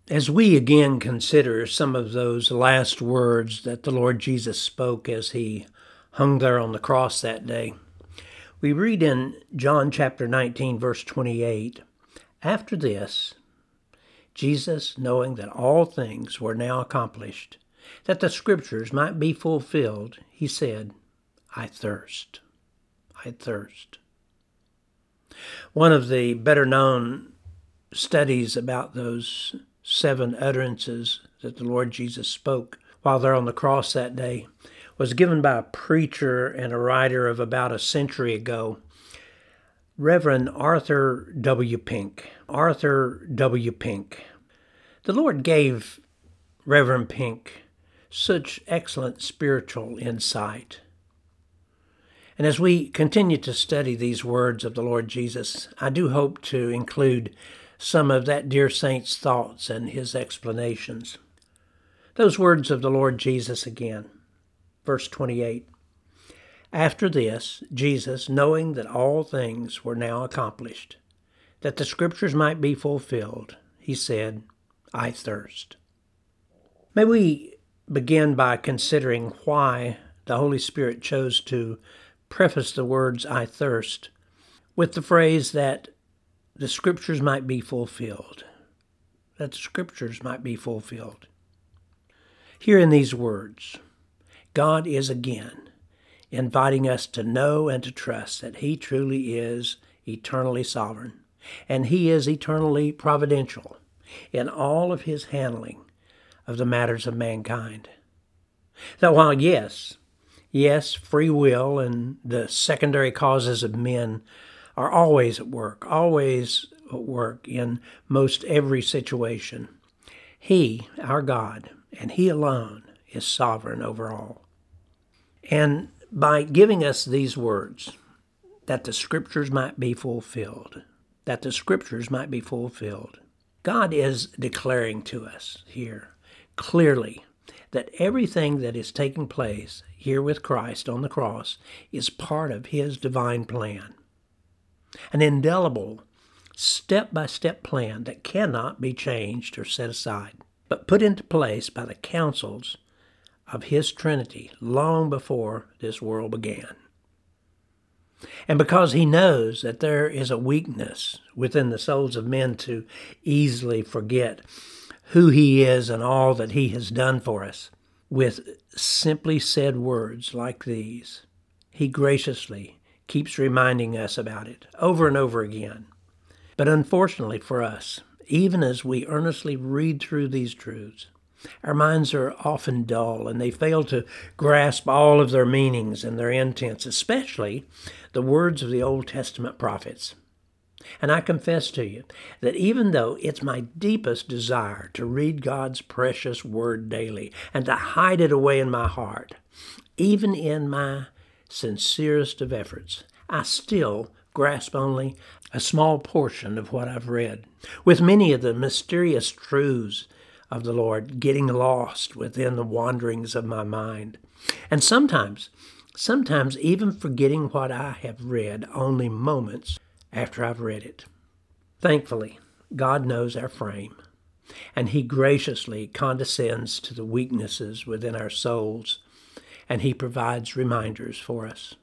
As we again consider some of those last words that the Lord Jesus spoke as he hung there on the cross that day, we read in John chapter 19, verse 28, "After this, Jesus, knowing that all things were now accomplished, that the Scriptures might be fulfilled, he said, I thirst. I thirst." One of the better known studies about those 7 utterances that the Lord Jesus spoke while there on the cross that day was given by a preacher and a writer of about a century ago, Reverend Arthur W. Pink. Arthur W. Pink. The Lord gave Reverend Pink such excellent spiritual insight. And as we continue to study these words of the Lord Jesus, I do hope to include some of that dear saint's thoughts and his explanations. Those words of the Lord Jesus again, verse 28. "After this, Jesus, knowing that all things were now accomplished, that the Scriptures might be fulfilled, he said, I thirst." May we begin by considering why the Holy Spirit chose to preface the words, "I thirst," with the phrase that the Scriptures might be fulfilled. That the Scriptures might be fulfilled. Here in these words, God is again inviting us to know and to trust that he truly is eternally sovereign, and he is eternally providential in all of his handling of the matters of mankind. That while yes, free will and the secondary causes of men are always at work in most every situation, he, our God, and he alone is sovereign over all. And by giving us these words, that the Scriptures might be fulfilled, God is declaring to us here clearly that everything that is taking place here with Christ on the cross is part of his divine plan. An indelible, step-by-step plan that cannot be changed or set aside, but put into place by the counsels of his Trinity long before this world began. And because he knows that there is a weakness within the souls of men to easily forget who he is and all that he has done for us, with simply said words like these, he graciously keeps reminding us about it over and over again. But unfortunately for us, even as we earnestly read through these truths, our minds are often dull and they fail to grasp all of their meanings and their intents, especially the words of the Old Testament prophets. And I confess to you that even though it's my deepest desire to read God's precious word daily and to hide it away in my heart, even in my sincerest of efforts, I still grasp only a small portion of what I've read, with many of the mysterious truths of the Lord getting lost within the wanderings of my mind. And sometimes even forgetting what I have read only moments after I've read it. Thankfully, God knows our frame, and he graciously condescends to the weaknesses within our souls, and he provides reminders for us.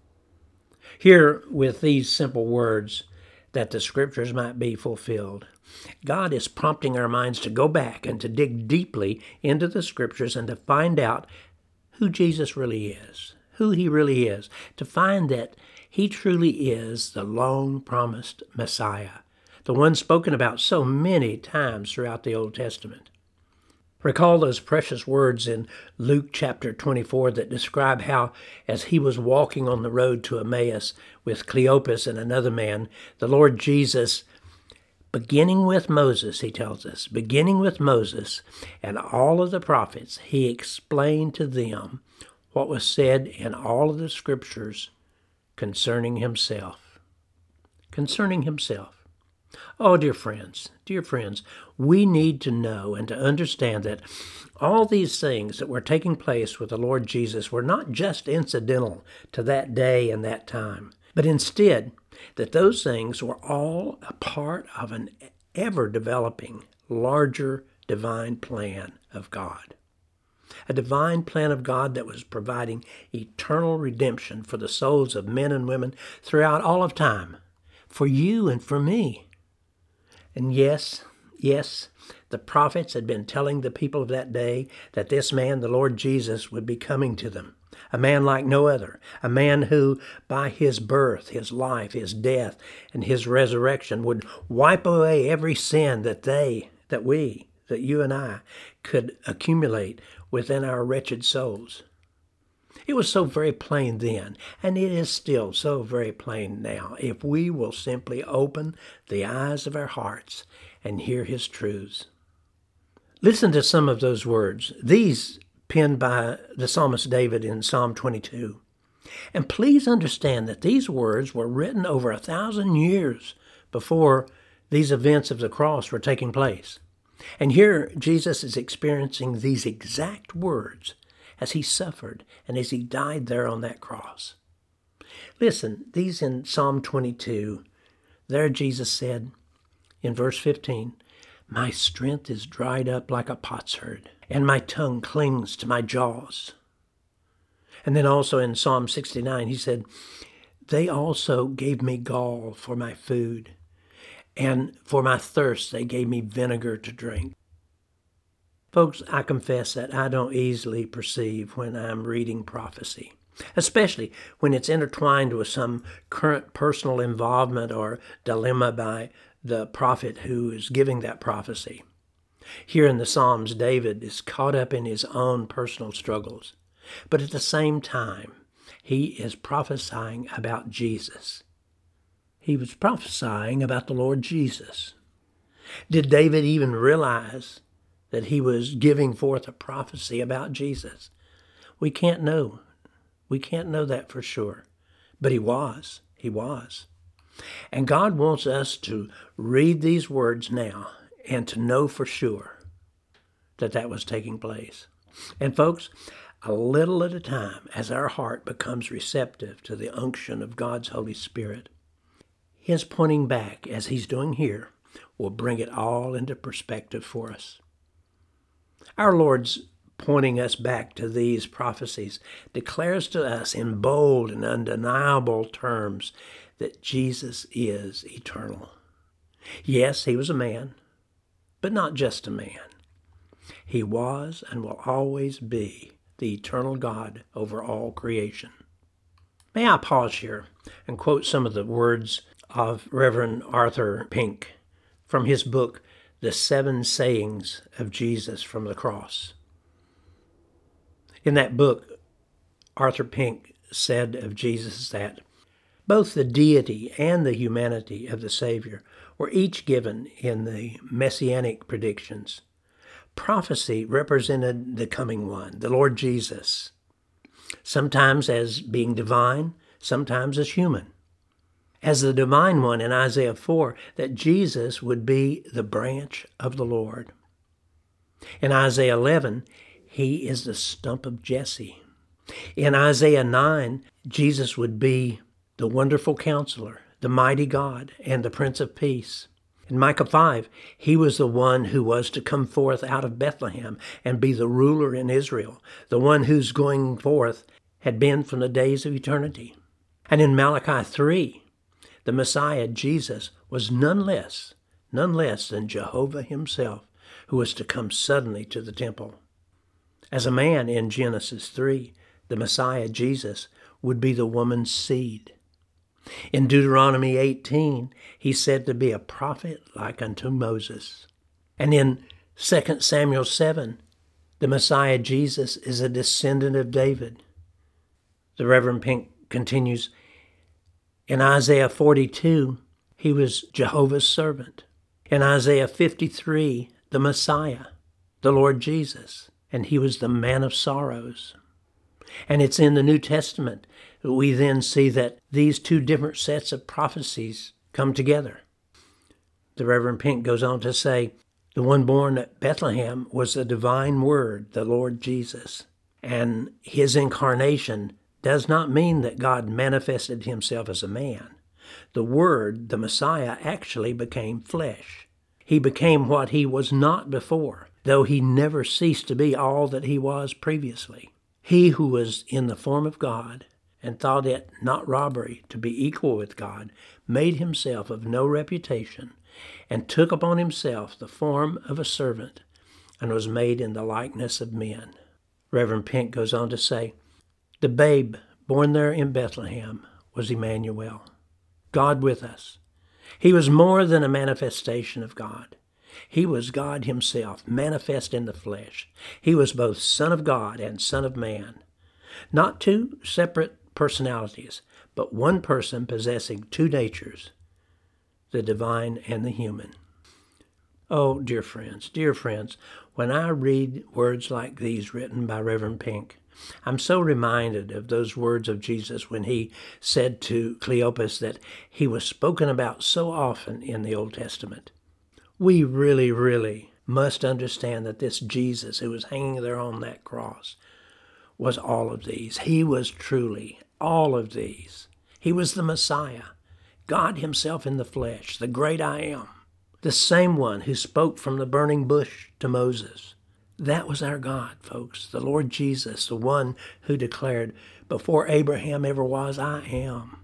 Here, with these simple words, that the Scriptures might be fulfilled, God is prompting our minds to go back and to dig deeply into the Scriptures and to find out who Jesus really is, who he really is, to find that he truly is the long-promised Messiah, the one spoken about so many times throughout the Old Testament. Recall those precious words in Luke chapter 24 that describe how, as he was walking on the road to Emmaus with Cleopas and another man, the Lord Jesus, beginning with Moses, he tells us, beginning with Moses and all of the prophets, he explained to them what was said in all of the Scriptures concerning himself. Concerning himself. Oh, dear friends, we need to know and to understand that all these things that were taking place with the Lord Jesus were not just incidental to that day and that time, but instead that those things were all a part of an ever-developing, larger divine plan of God. A divine plan of God that was providing eternal redemption for the souls of men and women throughout all of time, for you and for me. And yes, the prophets had been telling the people of that day that this man, the Lord Jesus, would be coming to them. A man like no other, a man who, by his birth, his life, his death, and his resurrection, would wipe away every sin that you and I could accumulate within our wretched souls. It was so very plain then, and it is still so very plain now, if we will simply open the eyes of our hearts and hear his truths. Listen to some of those words, these penned by the psalmist David in Psalm 22. And please understand that these words were written over 1,000 years before these events of the cross were taking place. And here Jesus is experiencing these exact words as he suffered and as he died there on that cross. Listen, these in Psalm 22, there Jesus said in verse 15, "My strength is dried up like a potsherd, and my tongue clings to my jaws." And then also in Psalm 69, he said, "They also gave me gall for my food, and for my thirst they gave me vinegar to drink." Folks, I confess that I don't easily perceive when I'm reading prophecy, especially when it's intertwined with some current personal involvement or dilemma by the prophet who is giving that prophecy. Here in the Psalms, David is caught up in his own personal struggles, but at the same time, he is prophesying about Jesus. He was prophesying about the Lord Jesus. Did David even realize that he was giving forth a prophecy about Jesus? We can't know. We can't know that for sure. But he was. He was. And God wants us to read these words now and to know for sure that that was taking place. And folks, a little at a time, as our heart becomes receptive to the unction of God's Holy Spirit, his pointing back, as he's doing here, will bring it all into perspective for us. Our Lord's pointing us back to these prophecies declares to us in bold and undeniable terms that Jesus is eternal. Yes, he was a man, but not just a man. He was and will always be the eternal God over all creation. May I pause here and quote some of the words of Reverend Arthur Pink from his book, The 7 Sayings of Jesus from the Cross. In that book, Arthur Pink said of Jesus that both the deity and the humanity of the Savior were each given in the messianic predictions. Prophecy represented the coming one, the Lord Jesus, sometimes as being divine, sometimes as human. As the divine one in Isaiah 4, that Jesus would be the branch of the Lord. In Isaiah 11, he is the stump of Jesse. In Isaiah 9, Jesus would be the wonderful counselor, the mighty God, and the Prince of Peace. In Micah 5, he was the one who was to come forth out of Bethlehem and be the ruler in Israel, the one whose going forth had been from the days of eternity. And in Malachi 3, the Messiah, Jesus, was none less than Jehovah himself, who was to come suddenly to the temple. As a man in Genesis 3, the Messiah, Jesus, would be the woman's seed. In Deuteronomy 18, he's said to be a prophet like unto Moses. And in 2 Samuel 7, the Messiah, Jesus, is a descendant of David. The Reverend Pink continues, in Isaiah 42, he was Jehovah's servant. In Isaiah 53, the Messiah, the Lord Jesus, and he was the man of sorrows. And it's in the New Testament that we then see that these two different sets of prophecies come together. The Reverend Pink goes on to say, the one born at Bethlehem was the divine Word, the Lord Jesus. And his incarnation does not mean that God manifested himself as a man. The Word, the Messiah, actually became flesh. He became what he was not before, though he never ceased to be all that he was previously. He who was in the form of God and thought it not robbery to be equal with God, made himself of no reputation, and took upon himself the form of a servant, and was made in the likeness of men. Reverend Pink goes on to say, the babe born there in Bethlehem was Emmanuel, God with us. He was more than a manifestation of God. He was God himself, manifest in the flesh. He was both Son of God and Son of Man. Not two separate personalities, but one person possessing two natures, the divine and the human. Oh, dear friends, when I read words like these written by Reverend Pink, I'm so reminded of those words of Jesus when he said to Cleopas that he was spoken about so often in the Old Testament. We really must understand that this Jesus who was hanging there on that cross was all of these. He was truly all of these. He was the Messiah, God himself in the flesh, the great I am, the same one who spoke from the burning bush to Moses. That was our God, folks, the Lord Jesus, the one who declared, before Abraham ever was, I am.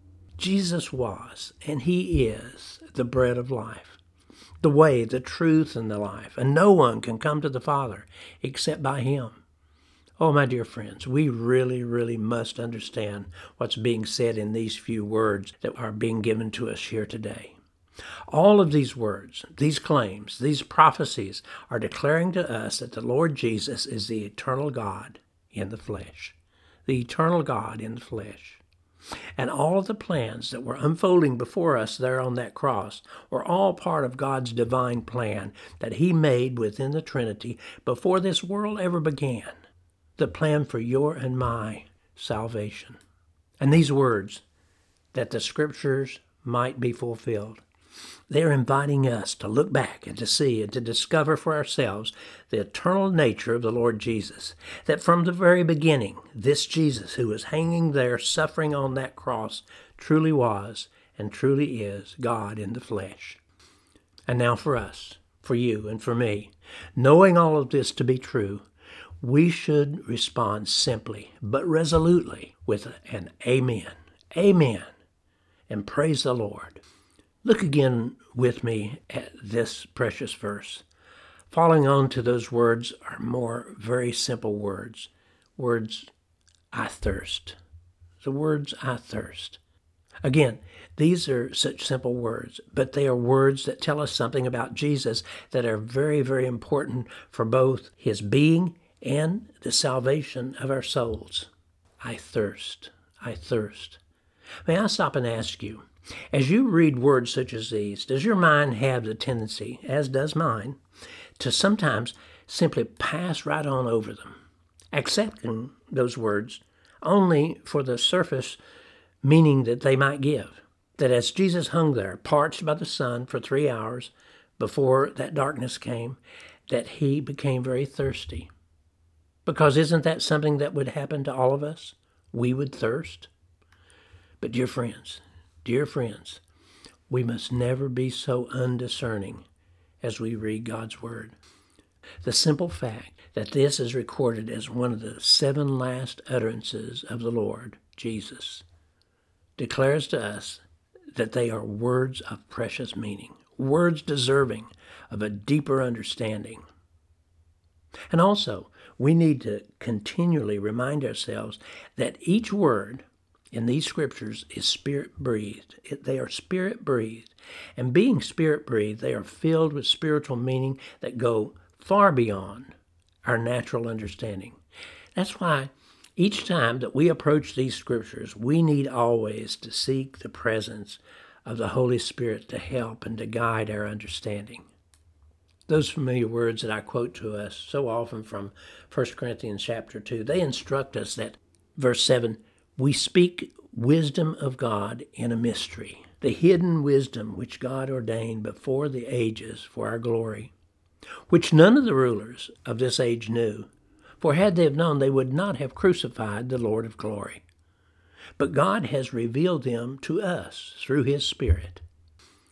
Jesus was, and he is, the bread of life, the way, the truth, and the life, and no one can come to the Father except by him. Oh, my dear friends, we really must understand what's being said in these few words that are being given to us here today. All of these words, these claims, these prophecies are declaring to us that the Lord Jesus is the eternal God in the flesh. The eternal God in the flesh. And all of the plans that were unfolding before us there on that cross were all part of God's divine plan that he made within the Trinity before this world ever began. The plan for your and my salvation. And these words, that the Scriptures might be fulfilled, they're inviting us to look back and to see and to discover for ourselves the eternal nature of the Lord Jesus. That from the very beginning, this Jesus who was hanging there suffering on that cross truly was and truly is God in the flesh. And now for us, for you and for me, knowing all of this to be true, we should respond simply but resolutely with an amen. Amen. And praise the Lord. Look again with me at this precious verse. Following on to those words are more very simple words. Words, I thirst. The words, I thirst. Again, these are such simple words, but they are words that tell us something about Jesus that are very important for both his being and the salvation of our souls. I thirst. I thirst. May I stop and ask you, as you read words such as these, does your mind have the tendency, as does mine, to sometimes simply pass right on over them, accepting those words only for the surface meaning that they might give? That as Jesus hung there, parched by the sun for 3 hours before that darkness came, that he became very thirsty. Because isn't that something that would happen to all of us? We would thirst. But dear friends, we must never be so undiscerning as we read God's Word. The simple fact that this is recorded as one of the 7 last utterances of the Lord Jesus declares to us that they are words of precious meaning, words deserving of a deeper understanding. And also, we need to continually remind ourselves that each word in these scriptures is Spirit-breathed. They are Spirit-breathed. And being Spirit-breathed, they are filled with spiritual meaning that go far beyond our natural understanding. That's why each time that we approach these scriptures, we need always to seek the presence of the Holy Spirit to help and to guide our understanding. Those familiar words that I quote to us so often from 1 Corinthians chapter 2, they instruct us that, verse 7, we speak wisdom of God in a mystery, the hidden wisdom which God ordained before the ages for our glory, which none of the rulers of this age knew. For had they have known, they would not have crucified the Lord of glory. But God has revealed them to us through his Spirit.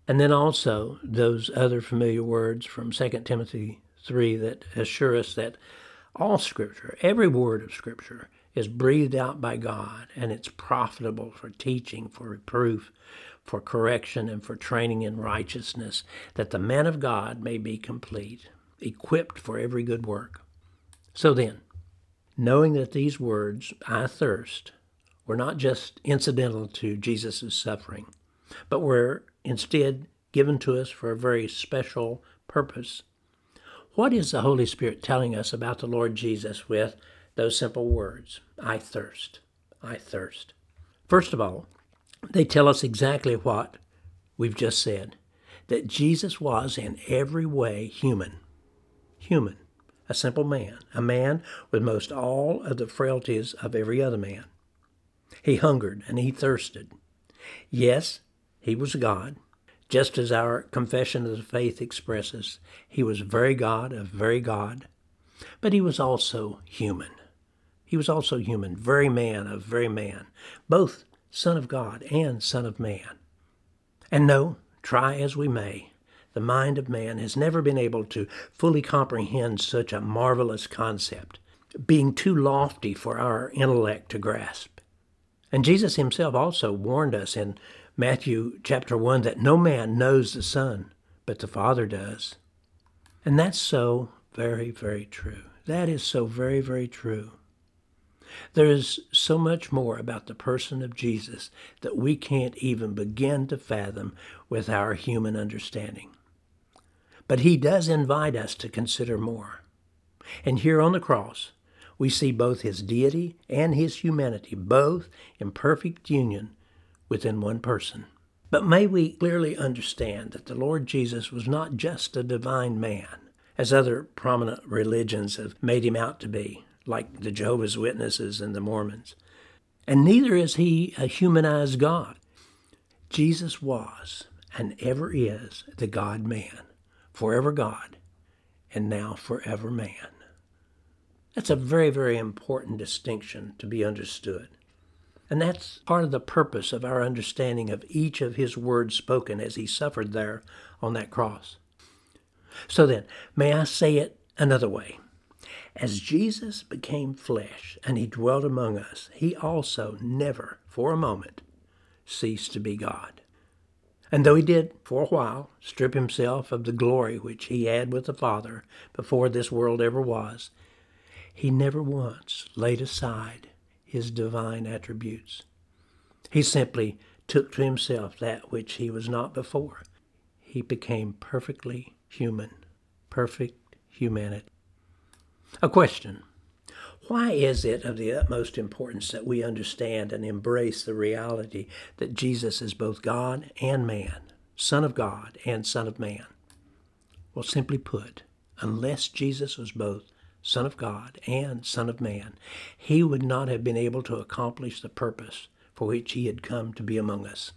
And then also those other familiar words from 2 Timothy 3 that assure us that all Scripture, every word of Scripture, is breathed out by God, and it's profitable for teaching, for reproof, for correction, and for training in righteousness, that the man of God may be complete, equipped for every good work. So then, knowing that these words, I thirst, were not just incidental to Jesus' suffering, but were instead given to us for a very special purpose, what is the Holy Spirit telling us about the Lord Jesus with those simple words, I thirst, I thirst? First of all, they tell us exactly what we've just said, that Jesus was in every way human, a simple man, a man with most all of the frailties of every other man. He hungered and he thirsted. Yes, he was God. Just as our confession of the faith expresses, he was very God of very God, but he was also human. He was also human, very man of very man, both Son of God and Son of Man. And no, try as we may, the mind of man has never been able to fully comprehend such a marvelous concept, being too lofty for our intellect to grasp. And Jesus himself also warned us in Matthew chapter 1 that no man knows the Son, but the Father does. And that's so very, very true. That is so very, very true. There is so much more about the person of Jesus that we can't even begin to fathom with our human understanding. But he does invite us to consider more. And here on the cross, we see both his deity and his humanity, both in perfect union within one person. But may we clearly understand that the Lord Jesus was not just a divine man, as other prominent religions have made him out to be, like the Jehovah's Witnesses and the Mormons. And neither is he a humanized God. Jesus was and ever is the God-man, forever God, and now forever man. That's a very, very important distinction to be understood. And that's part of the purpose of our understanding of each of his words spoken as he suffered there on that cross. So then, may I say it another way? As Jesus became flesh and he dwelt among us, he also never, for a moment, ceased to be God. And though he did, for a while, strip himself of the glory which he had with the Father before this world ever was, he never once laid aside his divine attributes. He simply took to himself that which he was not before. He became perfectly human, perfect humanity. A question: why is it of the utmost importance that we understand and embrace the reality that Jesus is both God and man, Son of God and Son of Man? Well, simply put, unless Jesus was both Son of God and Son of Man, he would not have been able to accomplish the purpose for which he had come to be among us.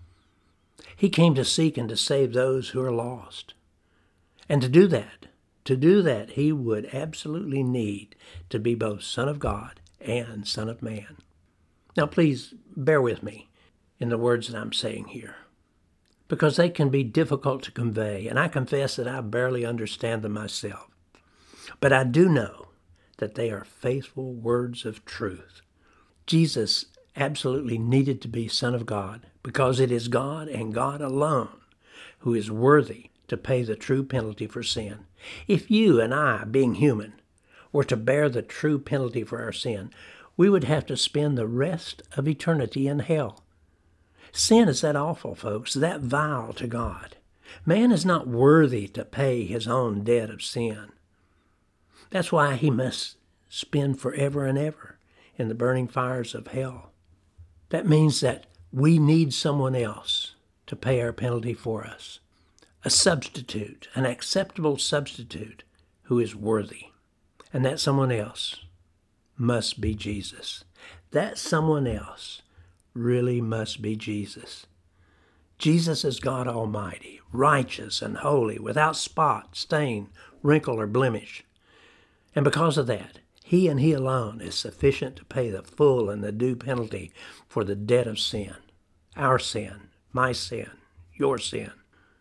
He came to seek and to save those who are lost. And to do that, he would absolutely need to be both Son of God and Son of Man. Now, please bear with me in the words that I'm saying here, because they can be difficult to convey, and I confess that I barely understand them myself. But I do know that they are faithful words of truth. Jesus absolutely needed to be Son of God because it is God and God alone who is worthy to pay the true penalty for sin. If you and I, being human, were to bear the true penalty for our sin, we would have to spend the rest of eternity in hell. Sin is that awful, folks, that vile to God. Man is not worthy to pay his own debt of sin. That's why he must spend forever and ever in the burning fires of hell. That means that we need someone else to pay our penalty for us. A substitute, an acceptable substitute who is worthy. And that someone else must be Jesus. That someone else really must be Jesus. Jesus is God Almighty, righteous and holy, without spot, stain, wrinkle, or blemish. And because of that, he and he alone is sufficient to pay the full and the due penalty for the debt of sin. Our sin, my sin, your sin.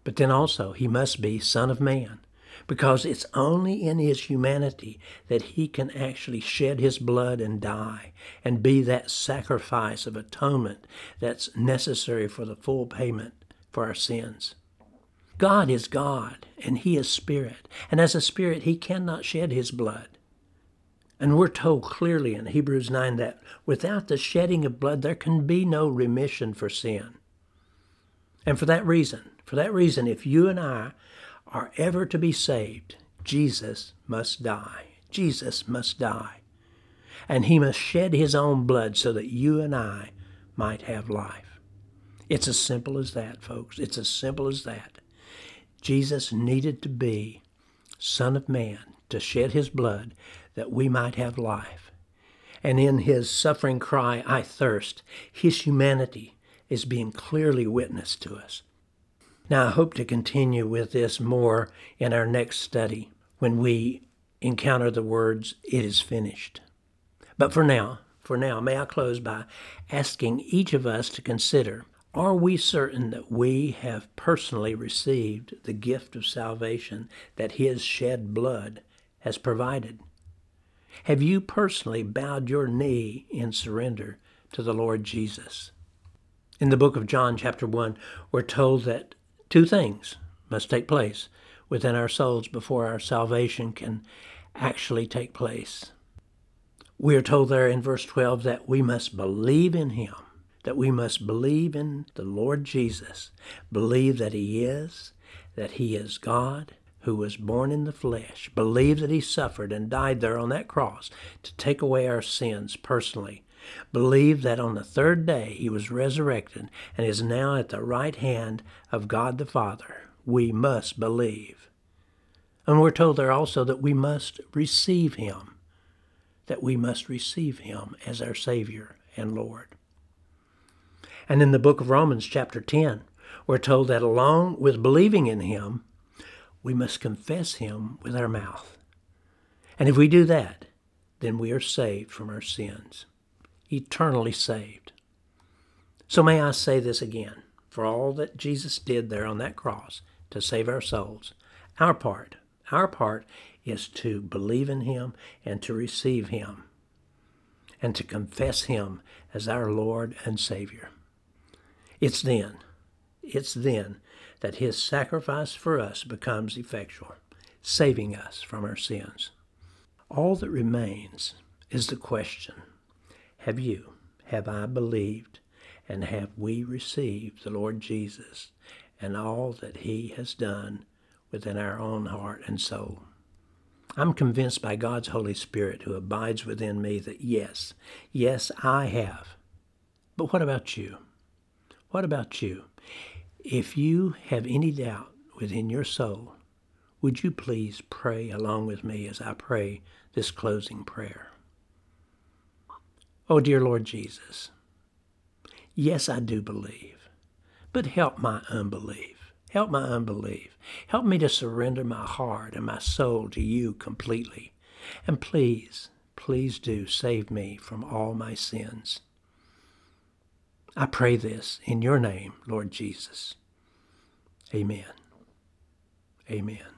But then also he must be Son of Man, because it's only in his humanity that he can actually shed his blood and die and be that sacrifice of atonement that's necessary for the full payment for our sins. God is God, and he is spirit, and as a spirit he cannot shed his blood. And we're told clearly in Hebrews 9 that without the shedding of blood there can be no remission for sin. And for that reason, if you and I are ever to be saved, Jesus must die. Jesus must die. And he must shed his own blood so that you and I might have life. It's as simple as that, folks. It's as simple as that. Jesus needed to be Son of Man to shed his blood that we might have life. And in his suffering cry, I thirst, his humanity is being clearly witnessed to us. Now, I hope to continue with this more in our next study when we encounter the words, "It is finished." But for now, may I close by asking each of us to consider, are we certain that we have personally received the gift of salvation that his shed blood has provided? Have you personally bowed your knee in surrender to the Lord Jesus? In the book of John, chapter 1, we're told that two things must take place within our souls before our salvation can actually take place. We are told there in verse 12 that we must believe in him, that we must believe in the Lord Jesus, believe that he is God who was born in the flesh, believe that he suffered and died there on that cross to take away our sins personally, believe that on the third day he was resurrected and is now at the right hand of God the Father. We must believe. And we're told there also that we must receive him, as our Savior and Lord. And in the book of Romans, chapter 10, we're told that along with believing in him, we must confess him with our mouth. And if we do that, then we are saved from our sins, eternally saved. So may I say this again, for all that Jesus did there on that cross to save our souls, our part is to believe in him and to receive him and to confess him as our Lord and Savior. It's then that his sacrifice for us becomes effectual, saving us from our sins. All that remains is the question, have I believed, and have we received the Lord Jesus and all that he has done within our own heart and soul? I'm convinced by God's Holy Spirit who abides within me that yes, I have. But what about you? What about you? If you have any doubt within your soul, would you please pray along with me as I pray this closing prayer? Oh, dear Lord Jesus, yes, I do believe, but help my unbelief. Help my unbelief. Help me to surrender my heart and my soul to you completely. And please do save me from all my sins. I pray this in your name, Lord Jesus. Amen. Amen.